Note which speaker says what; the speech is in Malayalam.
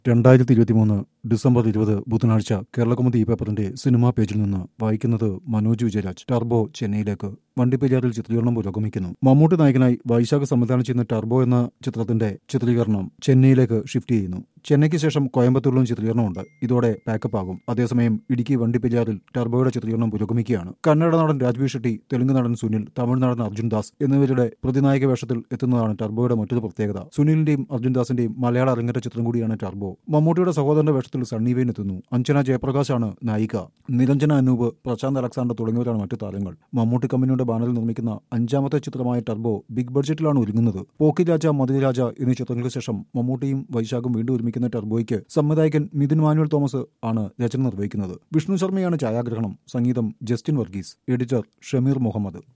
Speaker 1: 2023 ഡിസംബർ 20 ബുധനാഴ്ച കേരളകൗമുദി ഈ പേപ്പറിന്റെ സിനിമാ പേജിൽ നിന്ന് വായിക്കുന്നത് മനോജ് വിജയരാജ്. ടർബോ ചെന്നൈയിലേക്ക്. വണ്ടിപ്പെരിയാറിൽ ചിത്രീകരണം പുരോഗമിക്കുന്നു. മമ്മൂട്ടി നായകനായി വൈശാഖ് സംവിധാനം ചെയ്യുന്ന ടർബോ എന്ന ചിത്രത്തിന്റെ ചിത്രീകരണം ചെന്നൈയിലേക്ക് ഷിഫ്റ്റ് ചെയ്യുന്നു. ചെന്നൈക്ക് ശേഷം കോയമ്പത്തൂരിലും ചിത്രീകരണമുണ്ട്. ഇതോടെ പാക്കപ്പ് ആകും. അതേസമയം ഇടുക്കി വണ്ടിപ്പെരിയാറിൽ ടർബോയുടെ ചിത്രീകരണം പുരോഗമിക്കുകയാണ്. കന്നഡ നടൻ രാജ്ബി ഷെട്ടി, തെലുങ്ക് നടൻ സുനിൽ, തമിഴ് നടൻ അർജുൻ ദാസ് എന്നിവരുടെ പ്രതിനായക വേഷത്തിൽ എത്തുന്നതാണ് ടർബോയുടെ മറ്റൊരു പ്രത്യേകത. സുനിലിന്റെയും അർജുൻ ദാസിന്റെയും മലയാള അരങ്ങേറ്റ ചിത്രം കൂടിയാണ് ടർബോ. മമ്മൂട്ടിയുടെ സഹോദരന്റെ വേഷത്തിൽ സണ്ണി വെയിൻ എത്തുന്നു. അഞ്ജന ജയപ്രകാശാണ് നായിക. നിരഞ്ജന അനൂപ്, പ്രശാന്ത് അലക്സാണ്ടർ തുടങ്ങിയവരാണ് മറ്റു താരങ്ങൾ. മമ്മൂട്ടി കമ്പനിയുടെ ബാനറിൽ നിർമ്മിക്കുന്ന അഞ്ചാമത്തെ ചിത്രമായ ടർബോ ബിഗ് ബഡ്ജറ്റിലാണ് ഒരുങ്ങുന്നത്. പോക്കി രാജ, മധുര രാജ എന്നീ ചിത്രങ്ങൾക്ക് ശേഷം മമ്മൂട്ടിയും വൈശാഖും വീണ്ടും ഒരുമിക്കുന്ന ടർബോയ്ക്ക് സംവിധായകൻ മിഥുൻ മാനുവൽ തോമസ് ആണ് രചന നിർവഹിക്കുന്നത്. വിഷ്ണു ശർമ്മയാണ് ഛായാഗ്രഹണം. സംഗീതം ജസ്റ്റിൻ വർഗീസ്. എഡിറ്റർ ഷമീർ മുഹമ്മദ്.